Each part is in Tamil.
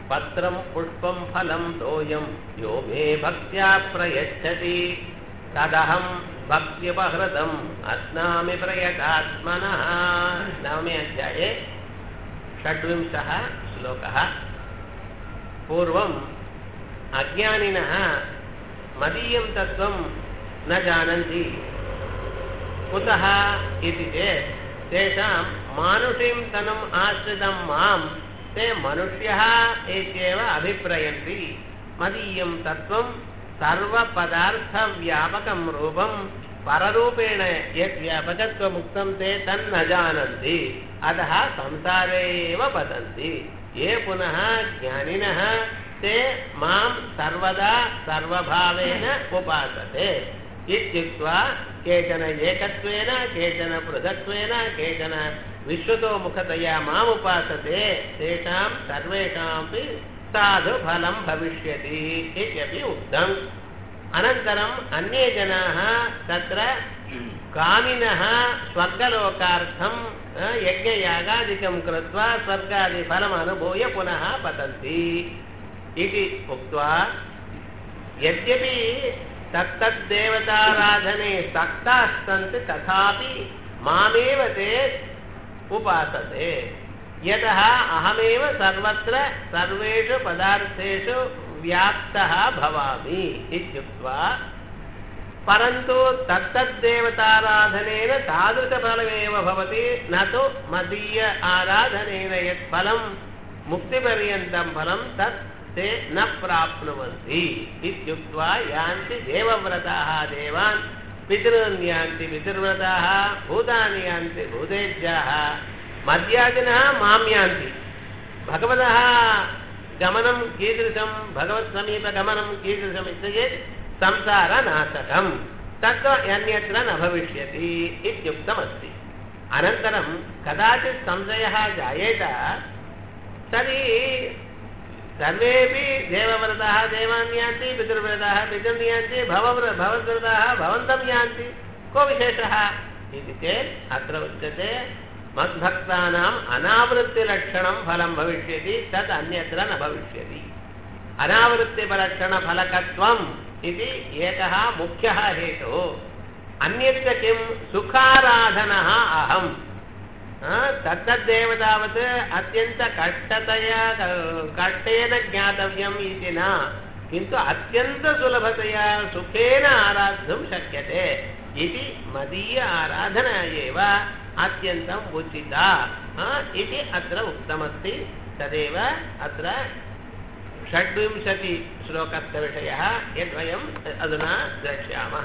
பத்ரம் புஷ்பம் ஃபலம் தோயம் யோ மே பக்தியா பிரயச்சதி ததஹம் பக்தியுபஹ்ருதம் அஸ்னாமி பிரயதாத்மனः. நவமே அத்தியாயே षड्विंशः श्लोकः. पूर्वम् अज्ञानिनः मदीयं तत्त्वं न जानन्ति. कुतः इति चेत् तेषां मानुषीं तनुम् आश्रितं मां ते मनुष्यः इत्येव अभिप्रयन्ति. मदीयं तत्त्वं सर्वपदार्थव्यापकं रूपं पररूपेण यत् व्यापकत्वमुक्तं ते तन्न जानन्ति. अतः संसारे एव पतन्ति. ये पुनः ज्ञानिनः ते मां सर्वदा सर्वभावेन उपासते इत्युक्त्वा केचन एकत्वेन केचन पृथक्त्वेन केचन विश्वतोमुखतया माम् उपासते तेषां सर्वेषामपि साधुफलं भविष्यति इत्यपि उक्तम्. अनन्तरम् अन्ये जनाः तत्र कामिनः स्वर्गलोकार्थं यज्ञयागादिकं कृत्वा स्वर्गादिफलम् अनुभूय पुनः पतन्ति इति उक्त्वा यद्यपि तत्तद्देवताराधने सक्ताः सन्ति तथापि मामेव ते उपासते. यतः अहमेव सर्वत्र सर्वेषु पदार्थेषु व्याप्तः भवामि इत्युक्त्वा परन्तु तत्तद्देवताराधनेन तादृशफलमेव भवति न तु मदीय आराधनेन यत् फलं मुक्तिपर्यन्तं फलं तत् ते न प्राप्नुवन्ति इत्युक्त्वा यान्ति देवव्रताः देवान् पितॄन् यान्ति पितृव्रताः भूतानि यान्ति भूतेज्याः मद्यादिनः मां यान्ति. भगवतः गमनं कीदृशं भगवत्समीपगमनं कीदृशम् इत्येतत् संसारनाशकं तत् अन्यत्र न भविष्यति इत्युक्तमस्ति. अनन्तरं कदाचित् संशयः जायेत तर्हि सर्वेपि देवव्रताः देवान् यान्ति पितृव्रताः पितॄन् यान्ति भवद्व्रताः भवन्तं यान्ति को विशेषः इति चेत् अत्र उच्यते मद्भक्तानाम् अनावृत्तिलक्षणं फलं भविष्यति तत् अन्यत्र न भविष्यति. अनावृत्तिपलक्षणफलकत्वम् इति एकः मुख्यः हेतुः. अन्यत्र किं सुखाराधनः अहम् तत्तद्देवतावत् अत्यन्तकष्टतया कष्टेन ज्ञातव्यम् इति न किन्तु अत्यन्तसुलभतया सुखेन आराद्धुं शक्यते इति मदीय आराधना एव अत्यन्तम् उचिता इति अत्र उक्तमस्ति. तदेव अत्र 26 श्लोकस्य विषयः यद्वयम् अधुना द्रक्ष्यामः.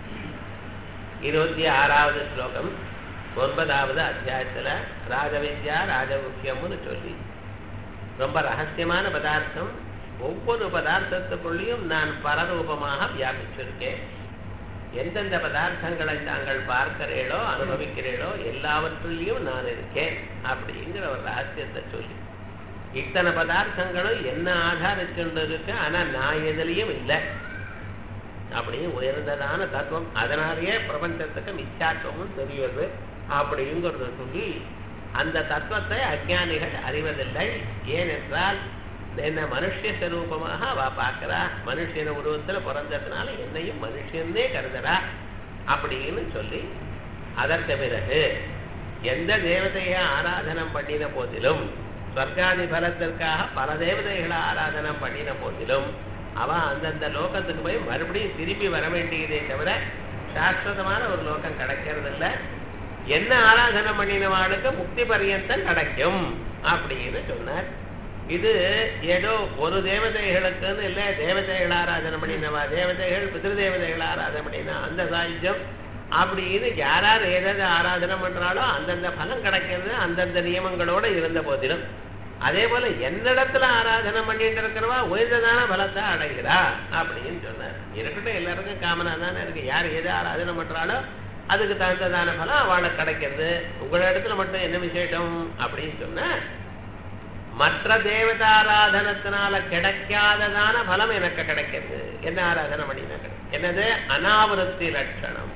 26வது श्लोकम् 9வது அத்தியாயத்தில் ராஜவித்யா ராஜமுக்கியம்னு சொல்லி ரொம்ப ரகசியமான பதார்த்தம். ஒவ்வொரு பதார்த்தத்துக்குள்ளேயும் நான் பரரூபமாக வியாபிச்சிருக்கேன். எந்தெந்த பதார்த்தங்களை தாங்கள் பார்க்கிறீர்களோ அனுபவிக்கிறீர்களோ எல்லாவற்றிலையும் நான் இருக்கேன் அப்படிங்கிற ஒரு ரகசியத்தை சொல்லி இத்தனை பதார்த்தங்களும் என்ன ஆதாரிச்சுண்டு இருக்கு ஆனா நான் எதுலையும் இல்லை அப்படின்னு உயர்ந்ததான தத்துவம். அதனாலேயே பிரபஞ்சத்துக்கு மித்யாத்துவமும் தெரியுது அப்படிங்கிறத சொல்லி அந்த தத்துவத்தை அஞ்ஞானிகள் அறிவதில்லை. ஏனென்றால் என்ன மனுஷ ஸ்வரூபமாக அவ பார்க்கிறா. மனுஷன உருவத்தில் பிறந்ததுனால என்னையும் மனுஷன்னே கருதுறா அப்படின்னு சொல்லி அதற்கு பிறகு எந்த தேவதையை ஆராதனம் பண்ணின போதிலும் ஸ்வர்காதி பலத்திற்காக பல தேவதைகளை ஆராதனம் பண்ணின போதிலும் அவன் அந்தந்த லோகத்துக்கு போய் மறுபடியும் திரும்பி வர வேண்டியதே தவிர சாஸ்வதமான ஒரு லோகம் கிடைக்கிறதில்லை. என்ன ஆராதனம் பண்ணினவாளுக்கு முக்தி பரியந்தம் கிடைக்கும் அப்படின்னு சொன்னார். இது ஏதோ ஒரு தேவதைகளுக்குன்னு இல்லை, தேவதைகள் ஆராதனை பண்ணினவா தேவதைகள் பித்ருதேவதைகள் ஆராதனை பண்ணினா அந்த சாயுஜம் அப்படின்னு யாரார் ஏதாவது ஆராதனை பண்றாலோ அந்தந்த பலம் கிடைக்கிறது அந்தந்த நியமங்களோட இருந்த போதிலும் அதே போல என்னிடத்துல ஆராதனை பண்ணிட்டு இருக்கிறவா உயர்ந்ததான பலத்தை அடைகிறா அப்படின்னு சொன்னார். இருக்கட்டும், எல்லாருக்கும் காமனா தானே இருக்கு. யார் எதை ஆராதனை பண்றாலோ அதுக்கு தகுந்ததான பலம் அவளுக்கு கிடைக்கிறது. உங்களிடத்துல மட்டும் என்ன விசேஷம் அப்படின்னு சொன்ன மற்ற தேவதாராதனத்தினால கிடைக்காததான பலம் எனக்கு கிடைக்கிறது. என்ன ஆராதனை பண்ணினா கிடைக்கும். என்னது? அனாவருத்தி லட்சணம்.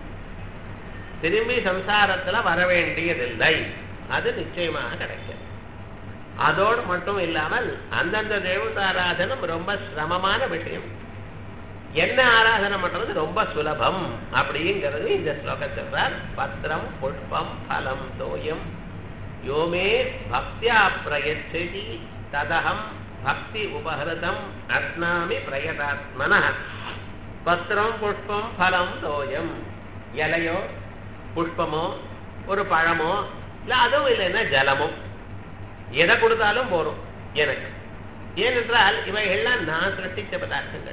திரும்பி சம்சாரத்துல வர வேண்டியதில்லை, அது நிச்சயமாக கிடைக்கும். அதோடு மட்டும் இல்லாமல் அந்தந்த தேவதாராதனம் ரொம்ப சிரமமான விஷயம். என்ன ஆராதனை பண்றது ரொம்ப சுலபம் அப்படிங்கிறது இந்த ஸ்லோகம் சொல்றார். பத்திரம் புஷ்பம் பலம் தோயம் யோமே பக்தியா பிரயச்சதி ததகம் பக்தி உபஹிருதம் அஸ்னாமி பிரயதாத்மனः. பத்திரம் புஷ்பம் பலம் தோயம், இலையோ புஷ்பமோ ஒரு பழமோ இல்லை அதுவும் இல்லைன்னா ஜலமோ எதை கொடுத்தாலும் போறோம் எனக்கு. ஏனென்றால் இவைகள்லாம் நான் சிருஷ்டித்த பதார்த்தங்கள்.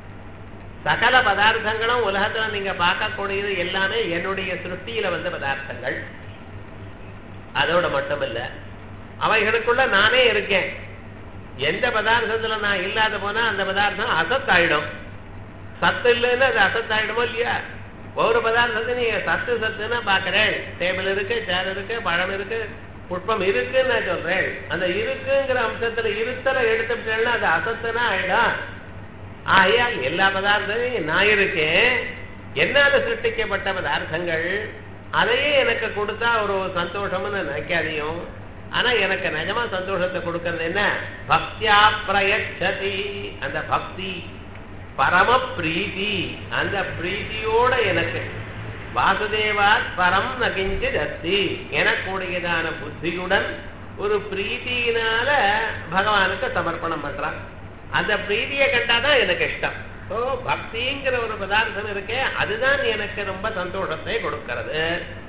சகல பதார்த்தங்களும் உலகத்துல நீங்க பார்க்கக்கூடியது எல்லாமே என்னுடைய சிருஷ்டியில வந்த பதார்த்தங்கள். அதோட மட்டும் இல்ல, அவைகளுக்குள்ள நானே இருக்கேன். எந்த பதார்த்தத்துல நான் இல்லாத போனா அந்த பதார்த்தம் அசத்தாயிடும். சத்து இல்லைன்னா அது அசத்தாயிடுமோ இல்லையா? ஒவ்வொரு பதார்த்தத்தை நீங்க சத்து சத்துன்னா பாக்குறேன். டேபிள் இருக்கு, சேர் இருக்கு, பழம் இருக்கு, புஷ்பம் இருக்குன்னு நான் சொல்றேன். அந்த இருக்குங்கிற அம்சத்துல இருத்தலை எடுத்துட்டேன்னா அது அசத்துனா ஆயிடும். ஆகையால் எல்லா பதார்த்தத்தையும் நான் இருக்கேன். என்னால சிருஷ்டிக்கப்பட்ட பதார்த்தங்கள் அதையே எனக்கு கொடுத்தா ஒரு சந்தோஷம்னு நினைக்காதையும். ஆனா எனக்கு நிஜமா சந்தோஷத்தை கொடுக்கறது என்ன? பக்தியா பிரயச்சதி. அந்த பக்தி பரம பிரீதி, அந்த பிரீதியோட எனக்கு வாசுதேவாத் பரம் நகிஞ்சித் அஸ்தி எனக்கூடியதான புத்தியுடன் ஒரு பிரீதியினால பகவானுக்கு சமர்ப்பணம் பண்றான். அந்த பிரீதியை கண்டாதான் எனக்கு இஷ்டம். ஸோ பக்திங்கிற ஒரு பதார்த்தம் இருக்கே அதுதான் எனக்கு ரொம்ப சந்தோஷத்தை கொடுக்கிறது.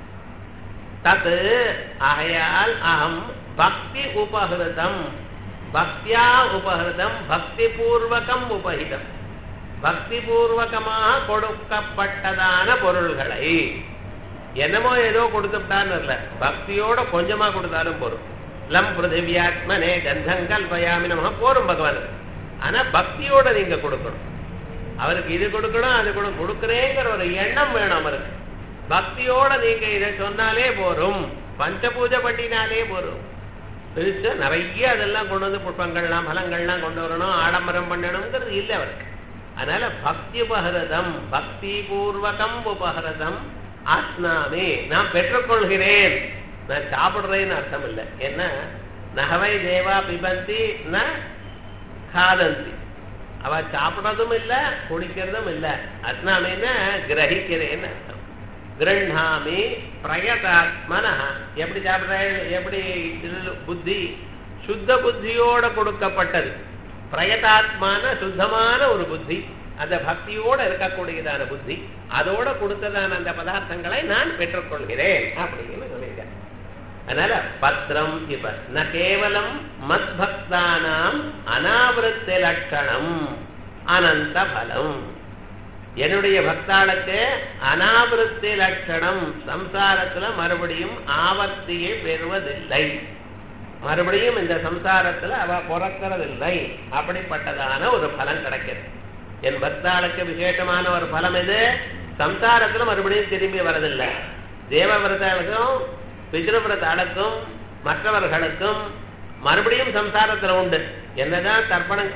தத்து ஆகையால் அகம் பக்தி உபஹிருதம், பக்தியா உபஹிருதம், பக்தி பூர்வகம் உபஹிதம், பக்தி பூர்வகமாக கொடுக்கப்பட்டதான பொருள்களை என்னமோ ஏதோ கொடுத்துட்டான்னு இல்லை, பக்தியோட கொஞ்சமா கொடுத்தாலும் போரும். லம் பிருத்திவியாத்மனே கந்தம் கல்பயாமி நமஹ போரும் பகவான். ஆனா பக்தியோட நீங்க கொடுக்கணும். அவருக்கு இது கொடுக்கணும் அது கொடுக்குறேங்கிற ஒரு எண்ணம் வேணும் அவருக்கு. பக்தியோட நீங்க இதை சொன்னாலே போரும், பஞ்ச பூஜை பண்ணினாலே போரும். பெருசா நிறைய அதெல்லாம் கொண்டு வந்து புஷ்பங்கள்லாம் பலங்கள்லாம் கொண்டு வரணும், ஆடம்பரம் பண்ணணுங்கிறது இல்லை அவருக்கு. அதனால பக்தி உபஹிருதம், பக்தி பூர்வகம் உபஹிருதம் ஆஸ்னாமி, நான் பெற்றுக்கொள்கிறேன். நான் சாப்பிடுறேன்னு அர்த்தம் இல்லை. என்ன நகவை தேவா பிபந்தி ந காதந்தி, அவ சாப்பிடுறதும் இல்லை குடிக்கிறதும் இல்லை. அஸ்னாமின்னா கிரகிக்கிறேன்னு அர்த்தம். கிருண்ணாமி பிரயதாத்மன, எப்படி சாப்பிடுறேன்? எப்படி புத்தி சுத்த புத்தியோட கொடுக்கப்பட்டது. பிரயதாத்மான சுத்தமான ஒரு புத்தி, அந்த பக்தியோட இருக்கக்கூடியதான புத்தி, அதோட கொடுத்ததான அந்த பதார்த்தங்களை நான் பெற்றுக்கொள்கிறேன் அப்படின்னு சொல்லியிருக்கேன். அதனால பத்திரம் இப்ப ந கேவலம் மத் பக்தானாம் அனாவிருத்தி லட்சணம் அனந்த பலம். என்னுடைய பக்தாளுக்கு அனாவிருத்தி லட்சணம், சம்சாரத்துல மறுபடியும் ஆவர்த்தியை பெறுவதில்லை, மறுபடியும் இந்த சம்சாரத்துல அவ பிறக்கிறதில்லை. அப்படிப்பட்டதான ஒரு பலம் கிடைக்கிறது. என் பக்தாளுக்கு விசேஷமான ஒரு பலம் இது. சம்சாரத்துல மறுபடியும் திரும்பி வரதில்லை. தேவவிரதாளுக்கும் பித்ருவிரதாளுக்கும் மற்றவர்களுக்கும் மறுபடியும் சம்சாரத்துல உண்டு. என்னதான் தர்ப்பணம்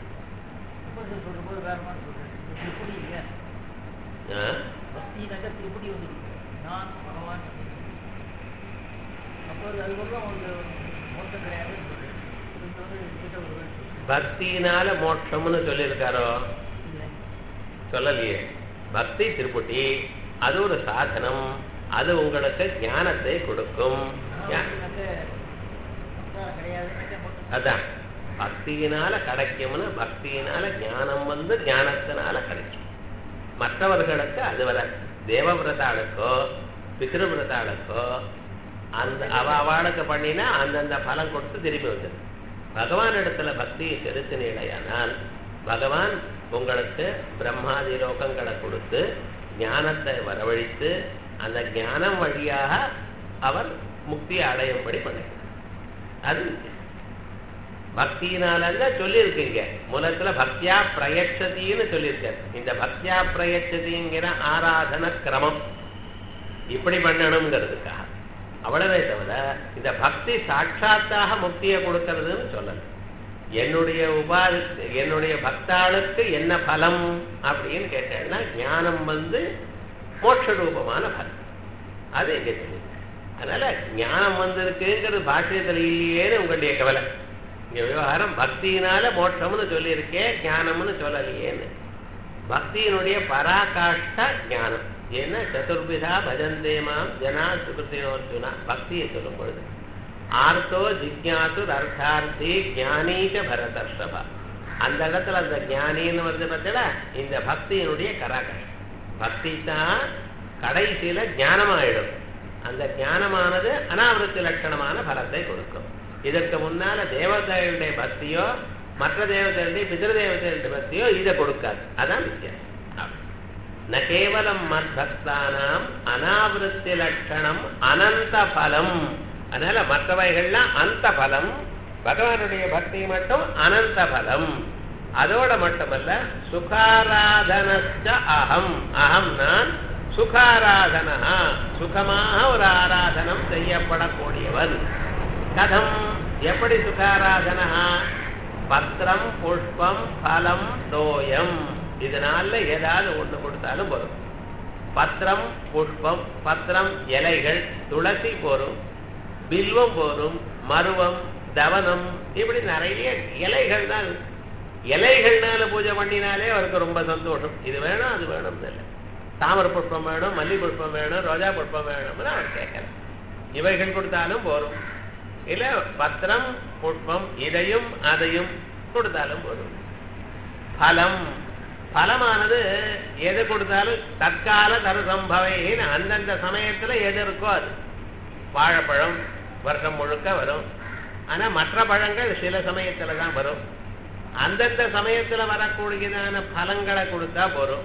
பக்தியினால மோட்சம்னு சொல்லியிருக்காரோ? சொல்லலையே. பக்தி திருப்புட்டி, அது ஒரு சாதனம், அது உங்களுக்கு ஞானத்தை கொடுக்கும். அதான் பக்தியினால கிடைக்கும்னு, பக்தியினால ஞானம் வந்து ஞானத்தினால கிடைக்கும். மற்றவர்களுக்கு அது வர தேவவிரதாளுக்கோ பித்ருவிரதாளுக்கோ அந்த அவளுக்கு பண்ணினா அந்தந்த பலம் கொடுத்து திரும்பி வந்துடும். பகவான் இடத்துல பக்தியை செலுத்தினேடையானால் பகவான் உங்களுக்கு பிரம்மாதி லோகங்களை கொடுத்து ஞானத்தை வரவழைத்து அந்த ஞானம் வழியாக அவர் முக்தியை அடையும்படி பண்ணுறார். அது பக்தியினால சொல்லியிருக்கீங்க. மூலத்துல பக்தியா பிரயட்சதின்னு சொல்லியிருக்காரு. இந்த பக்தியா பிரயட்சதிங்கிற ஆராதன கிரமம் இப்படி பண்ணணுங்கிறதுக்காக. அவ்வளவே தவிர இந்த பக்தி சாட்சாத்தாக முக்தியை கொடுக்கறதுன்னு சொல்லல. என்னுடைய பக்தாளுக்கு என்ன பலம் அப்படின்னு கேட்டேன்னா ஞானம் வந்து மோட்ச ரூபமான பலம். அது எங்க சொல்லியிருக்க. அதனால ஞானம் வந்திருக்குங்கிறது பாஷ்யத்தில் இல்லையேன்னு உங்களுடைய கவலை. இங்க விவகாரம் பக்தியினால மோட்சம்னு சொல்லியிருக்கேன், ஞானம்னு சொல்லலையேன்னு. பக்தியினுடைய பராகாஷ்ட ஞானம். ஏன்னா சதுர்விதா பஜந்தேமாம் ஜனா சுகிருத்தினோர்ஜுனா பக்தியை சொல்லும் பொழுது ஆர்த்தோ ஜிக்ஞாசு அர்த்தார்த்தி ஞானீக பரதர்ஷபா, அந்த இடத்துல அந்த ஞானின்னு வந்து பார்த்தா இந்த பக்தியினுடைய கராகாஷ்டம். பக்தி தான் கடைசியில ஞானமாயிடும். அந்த ஞானமானது அனாவிருத்தி லட்சணமான பலத்தை கொடுக்கும். இதற்கு முன்னால தேவதைகளுடைய பக்தியோ மற்ற தேவதைகளுடைய பிதிருதேவதைகளுடைய பக்தியோ இதை கொடுக்காது. அதான் வித்தியாசம். ந கேவலம் மத்பக்தானாம் அனாவிருத்தி லட்சணம் அனந்த பலம். அதனால மற்றவைகள்லாம் அந்த பலம், பகவானுடைய பக்தி மட்டும் அனந்த பலம். அதோட மட்டுமல்ல சுகாராதனஸ்ச அகம், அகம் நான் சுகாராதனா, சுகமாக ஒரு ஆராதனம் செய்யப்படக்கூடியவன். கதம் எப்படி சுகாராதனா? பத்திரம் புஷ்பம் பலம் தோயம், இதனால ஏதாவது ஒண்ணு கொடுத்தாலும் வரும். பத்திரம் புஷ்பம், பத்திரம் இலைகள், துளசி போரும், பில்வம் போரும், மருவம் தவனம், இப்படி நிறைய இலைகள் தான். இலைகள்னால பூஜை பண்ணினாலே அவருக்கு ரொம்ப சந்தோஷம். இது வேணும் அது வேணும் இல்லை, தாமரை புஷ்பம் வேணும், மல்லி புஷ்பம் வேணும், ரோஜா புஷ்பம் வேணும்னு அவர் கேட்கலாம். இவைகள் கொடுத்தாலும் போரும். இல்ல பத்திரம் புஷ்பம் இதையும் அதையும் கொடுத்தாலும் போரும். பலம், பலமானது எது கொடுத்தாலும் தற்கால தரு சம்பவைன்னு அந்தந்த சமயத்துல எது இருக்கோ அது. வாழைப்பழம் வருஷம் முழுக்க வரும், ஆனா மற்ற பழங்கள் சில சமயத்துல தான் வரும். அந்தந்த சமயத்துல வரக்கூடியதான பலங்களை கொடுத்தா போரும்.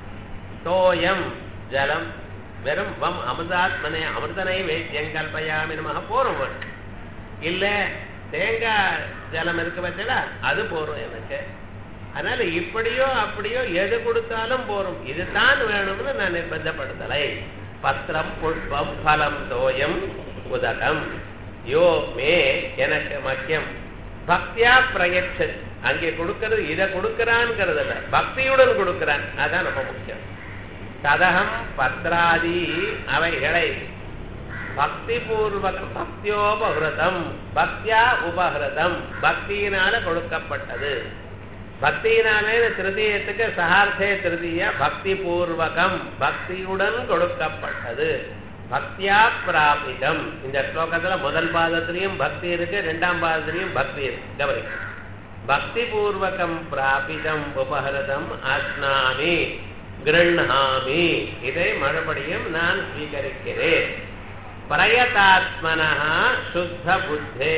தோயம் ஜலம், வெறும் வம் அமிர்தாத்மனே அமிர்தனை வேத்தியங்கள் பயாமி நமக போரும். இல்ல தேங்காய் ஜலம் இருக்கு பார்த்தா அது போரும் எனக்கு. அதனால இப்படியோ அப்படியோ எது கொடுத்தாலும் போரும். இதுதான் வேணும்னு நான் நிர்பந்தப்படுத்தலை. பத்திரம் புஷ்பம் பலம் தோயம் உதகம் யோ மே எனக்கு மக்கியம் பக்தியா பிரயட்சத். அங்கே கொடுக்கிறது இதை கொடுக்கிறான்ங்கிறதுல பக்தியுடன் கொடுக்கிறான், அதான் ரொம்ப முக்கியம். ததகம் பத்ராதி அவைகளை பக்தி பூர்வகம் பக்தியோபகிருதம், பக்தியா உபகிருதம், பக்தியினால கொடுக்கப்பட்டது. பக்தியினாலே திருத்தீயத்துக்கு சகார்த்தே திருத்தீய பக்தி பூர்வகம், பக்தியுடன் கொடுக்கப்பட்டது. பக்தியா பிராபிதம். இந்த ஸ்லோகத்துல முதல் பாதத்திலையும் பக்தி இருக்கு, இரண்டாம் பாதத்திலையும் பக்தி இருக்கு. கவனி, பக்தி பூர்வகம் பிராபிதம் உபகிருதம் அஸ்னாமி கிருண்ணாமி, இதை மறுபடியும் நான் ஸ்வீகரிக்கிறேன். பிரயதாத்மனா சுத்த புத்தே,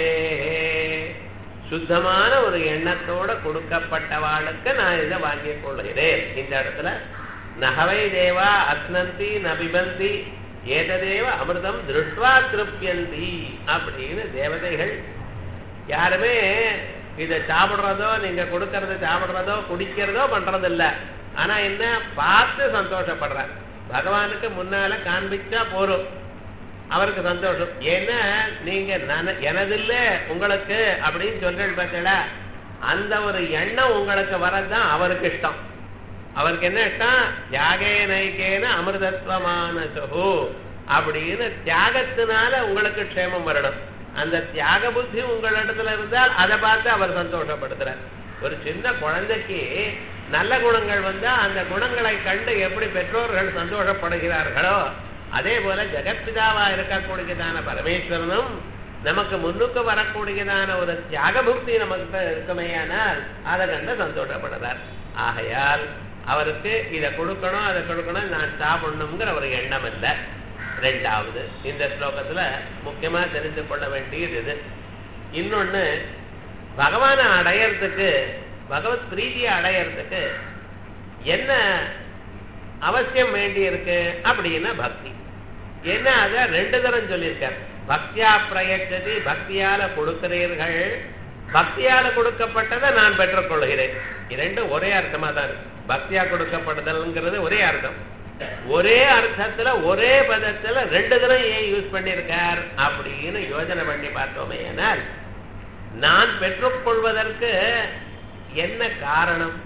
சுத்தமான ஒரு எண்ணத்தோட கொடுக்கப்பட்டவாளுக்கு நான் இதை வாங்கிக் கொள்கிறேன். இந்த இடத்துல நகவை தேவா அஸ்னந்தி நபிபந்தி ஏததேவ அமிர்தம் திருஷ்டுவா திருப்தியந்தி அப்படின்னு தேவதைகள் யாருமே இதை சாப்பிடுறதோ நீங்க கொடுக்கறத சாப்பிடுறதோ குடிக்கிறதோ பண்றதில்ல. ஆனா என்ன பார்த்து சந்தோஷப்படுற, பகவானுக்கு முன்னால காண்பிச்சா போரும், அவருக்கு சந்தோஷம். ஏன்னா நீங்க எனதில்ல உங்களுக்கு அப்படின்னு சொல்றேன் பார்த்தீங்களா, அந்த ஒரு எண்ணம் உங்களுக்கு வரதான் அவருக்கு இஷ்டம். அவருக்கு என்ன இஷ்டம்? தியாகே நைக்கேன அமிர்தத்வமான சகு அப்படின்னு தியாகத்தினால உங்களுக்கு க்ஷேமம் வரணும். அந்த தியாக புத்தி உங்களிடத்துல இருந்தால் அதை பார்த்து அவர் சந்தோஷப்படுத்துறார். ஒரு சின்ன குழந்தைக்கு நல்ல குணங்கள் வந்தா அந்த குணங்களை கண்டு எப்படி பெற்றோர்கள் சந்தோஷப்படுகிறார்களோ அதே போல ஜெகத்பிதாவா இருக்கக்கூடியதான பரமேஸ்வரனும் நமக்கு முன்னுக்கு வரக்கூடியதான ஒரு தியாக புக்தி நமக்கு இருக்குமையானால் அதை கண்டு சந்தோஷப்படுறார். ஆகையால் அவருக்கு இதை கொடுக்கணும் அதை கொடுக்கணும் நான் சாப்பிடணுங்கிற ஒரு எண்ணம் இல்லை. ரெண்டாவது, இந்த ஸ்லோகத்துல முக்கியமா தெரிந்து கொள்ள வேண்டியது இது. இன்னொன்னு, பகவானை அடையறதுக்கு பகவத் பிரீதியை அடையறதுக்கு என்ன அவசியம் வேண்டி இருக்கு அப்படின்னா பக்தி. என்ன அத ரெண்டு தரம் சொல்லியிருக்கார். பக்தியா பிரயச்சதி, பக்தியால கொடுக்கிறீர்கள், பக்தியால கொடுக்கப்பட்டதை நான் பெற்றுக்கொள்கிறேன். இரண்டு ஒரே அர்த்தமா தான் இருக்கு. பக்தியா கொடுக்கப்படுதல்ங்கிறது ஒரே அர்த்தம். ஒரே அர்த்தத்துல ஒரே பதத்துல ரெண்டு தரம் ஏன் யூஸ் பண்ணியிருக்கார் அப்படின்னு யோசனை பண்ணி பார்த்தோமே. ஆனால் நான் பெற்றுக்கொள்வதற்கு என்ன காரணம்?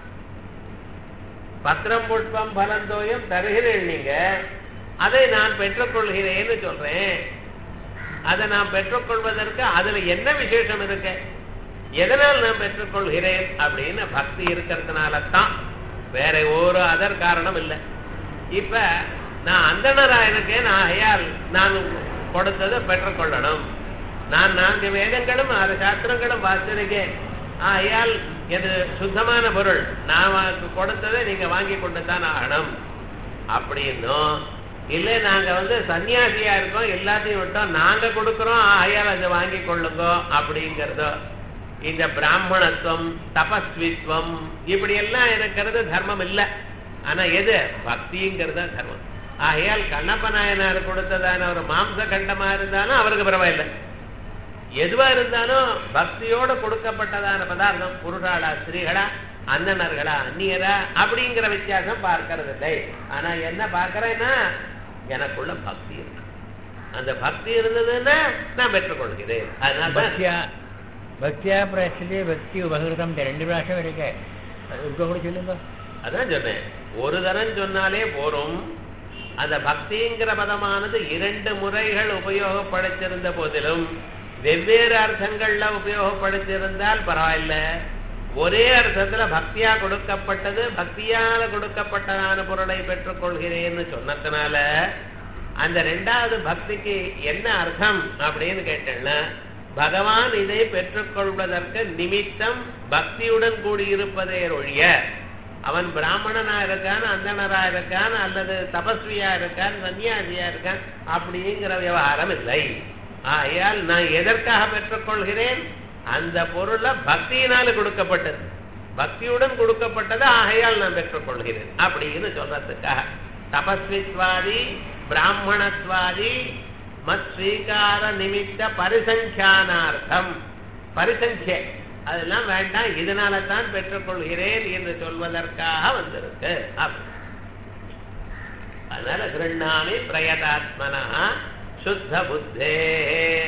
பத்திரம் புஷ்பம் பலந்தோயம் தருகிறேன் நீங்க, அதை நான் பெற்றுக்கொள்கிறேன்னு சொல்றேன். அதை நாம் பெற்றுக்கொள்வதற்கு அதுல என்ன விசேஷம் இருக்கு, எதனால் நான் பெற்றுக்கொள்கிறேன் அப்படின்னு பக்தி இருக்கிறதுனால தான், வேற ஒரு அதர் காரணம் இல்லை. இப்ப நான் அந்தணரா இருக்கேன், ஆகையால் நான் கொடுத்ததை பெற்றுக்கொள்ளணும். நான் 4 வேதங்களும் 6 சாஸ்திரங்களும் வாசிருக்கேன், ஆகையால் இது சுத்தமான பொருள், நான் கொடுத்ததை நீங்க வாங்கி கொண்டு தான் ஆகணும் அப்படின்னும் இல்லை. நாங்க சன்னியாசியா இருக்கோம், எல்லாத்தையும் விட்டோம், நாங்க கொடுக்கிறோம், ஆகையால் அதை வாங்கி கொள்ளுங்க அப்படிங்கிறதோ, இந்த பிராமணத்துவம் தபஸ்வித்வம் இப்படி எல்லாம் இருக்கிறது தர்மம் இல்லை. ஆனா எது பக்திங்கிறது தர்மம். ஆகையால் கண்ணப்ப நாயனார் கொடுத்ததான ஒரு மாம்ச கண்டமா இருந்தாலும் அவருக்கு பரவாயில்லை, எதுவா இருந்தாலும் பக்தியோட கொடுக்கப்பட்டதான பதார்த்தம், புருஷாளா ஸ்திரீகளா அந்தணர்களா அந்நியரா அப்படிங்கிற வித்தியாசம் பார்க்கறது இல்லை. ஆனா என்ன பார்க்கிறேன்னா எனக்குள்ள பக்தி இருக்கு, அந்த பக்தி இருந்ததுன்னா நான் பெற்றுக்கொள்கிறேன். அதனால பக்தியா பிரச்சனை பக்தி உபகிருதம் 2 பிராஷம் இருக்கு, கூட சொல்லுங்க. அதான் சொன்னேன், ஒரு தரம் சொன்னாலே போரும். அந்த பக்திங்கிற பதமானது 2 முறைகள் உபயோகப்படுத்தியிருந்த போதிலும் வெவ்வேறு அர்த்தங்கள்ல உபயோகப்படுத்தியிருந்தால் பரவாயில்ல, ஒரே அர்த்தத்துல பக்தியா கொடுக்கப்பட்டது, பக்தியால கொடுக்கப்பட்டதான பொருளை பெற்றுக்கொள்கிறேன்னு சொன்னதுனால அந்த 2வது பக்திக்கு என்ன அர்த்தம் அப்படின்னு கேட்டேன்னா, பகவான் இதை பெற்றுக்கொள்வதற்கு நிமித்தம் பக்தியுடன் கூடியிருப்பதே ஒழிய அவன் பிராமணனா இருக்கான், அந்தணரா இருக்கான், அல்லது தபஸ்வியா இருக்கான், சன்னியாசியா இருக்கான் அப்படிங்கிற விவகாரம் இல்லை. ஆகையால் நான் எதற்காக பெற்றுக்கொள்கிறேன், அந்த பொருளை பக்தியினால கொடுக்கப்பட்டது, பக்தியுடன் கொடுக்கப்பட்டது, ஆகையால் நான் பெற்றுக்கொள்கிறேன் அப்படின்னு சொல்றதுக்காக தபஸ்வித்வாதி பிராமணத்வாதி மத் ஸ்வீகார நிமித்த பரிசங்கியானார்த்தம், பரிசங்கிய அதெல்லாம் வேண்டாம், இதனால தான் பெற்றுக்கொள்கிறேன் என்று சொல்வதற்காக வந்திருக்கு. அதனால கிருண்ணாமி பிரயதாத்மனா சுத்த புத்தே